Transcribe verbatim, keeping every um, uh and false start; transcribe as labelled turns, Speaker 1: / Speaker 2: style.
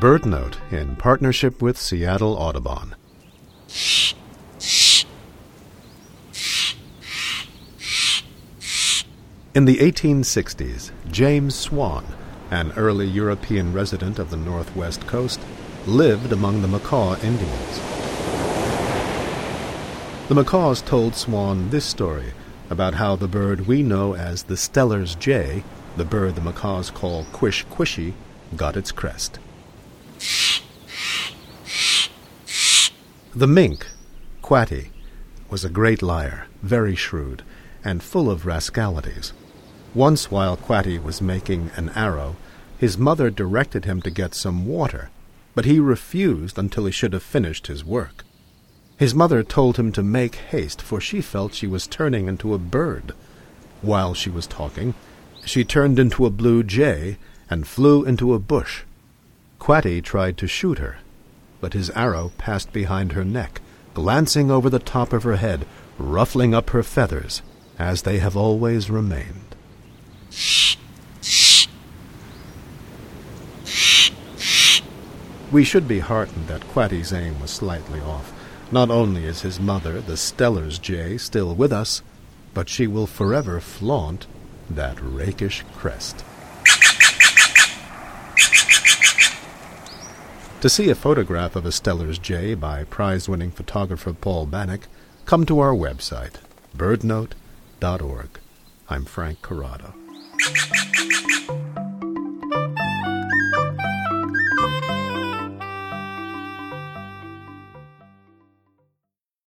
Speaker 1: BirdNote in partnership with Seattle Audubon. In the eighteen sixties, James Swan, an early European resident of the northwest coast, lived among the Makah Indians. The Makahs told Swan this story about how the bird we know as the Steller's jay, the bird the Makahs call quish quishy, got its crest. The mink, Quatty, was a great liar, very shrewd, and full of rascalities. Once while Quatty was making an arrow, his mother directed him to get some water, but he refused until he should have finished his work. His mother told him to make haste, for she felt she was turning into a bird. While she was talking, she turned into a blue jay and flew into a bush. Quatty tried to shoot her, but his arrow passed behind her neck, glancing over the top of her head, ruffling up her feathers, as they have always remained. We should be heartened that Quatty's aim was slightly off. Not only is his mother, the Steller's jay, still with us, but she will forever flaunt that rakish crest. To see a photograph of a Steller's jay by prize-winning photographer Paul Bannock, come to our website, bird note dot org. I'm Frank Corrado.